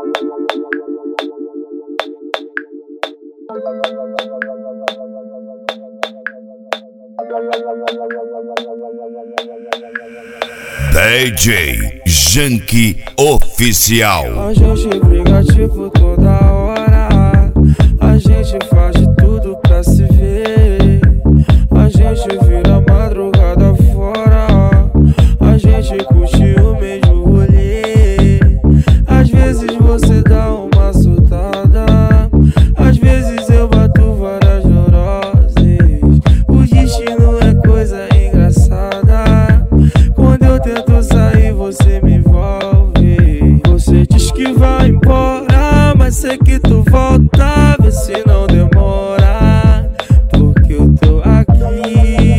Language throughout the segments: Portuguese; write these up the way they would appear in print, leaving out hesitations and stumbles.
DJ Janky Oficial. A gente briga tipo toda hora, a gente faz de tudo pra se ver. A gente vira madrugada fora, a gente curte o mesmo rolê. Às vezes você dá uma surtada, às vezes eu bato várias neuroses. O destino é coisa engraçada, quando eu tento sair você me envolve. Você diz que vai embora, mas sei que tu volta, vê se não demora, porque eu tô aqui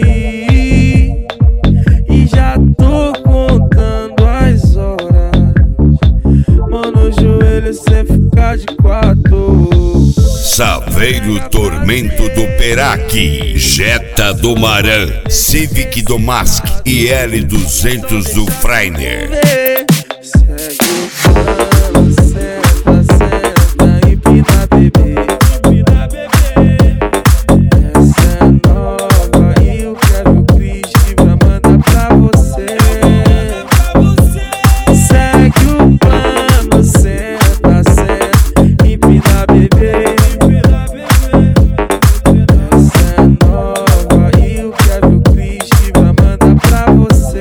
e já tô contando as horas. Mano, o joelho sempre fica de quatro. Saveiro Tormento do Peraque, Jetta do Maran, Civic do Mask e L200 do Freiner. Segue o plano, senta, senta, empina bebê. Essa é nova e eu quero o Cristo pra mandar pra você. Segue o plano, senta, senta, empina bebê. Essa é nova e eu quero o Cristo pra mandar pra você.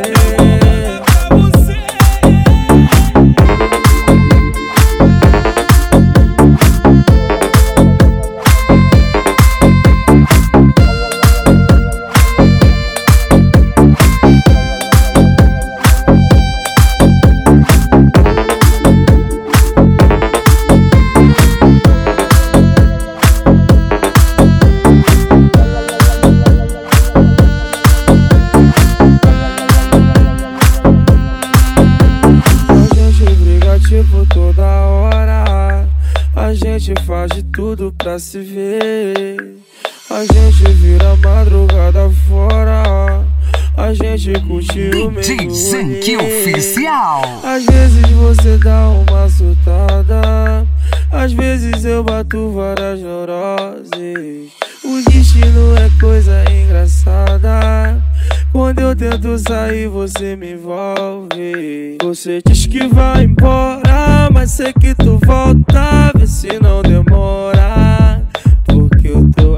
Tipo toda hora, a gente faz de tudo pra se ver. A gente vira madrugada fora, a gente curte o mesmo DJ Janky Oficial. Às vezes você dá uma surtada, às vezes eu bato várias neuroses. O destino é coisa engraçada, quando eu tento sair você me envolve. Você diz que vai embora, mas sei que tu volta, vê se não demora, porque eu tô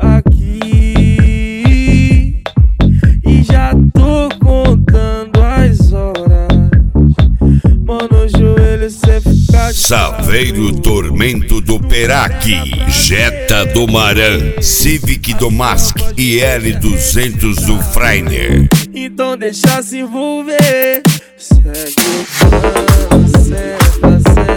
aqui e já tô contando as horas. Mano, o joelho sempre fica de Saveiro Tormento do Peraque, Jetta do Maran, Civic do Mask e L200 do Freiner. Então deixa se envolver. Segue o plano, senta, senta.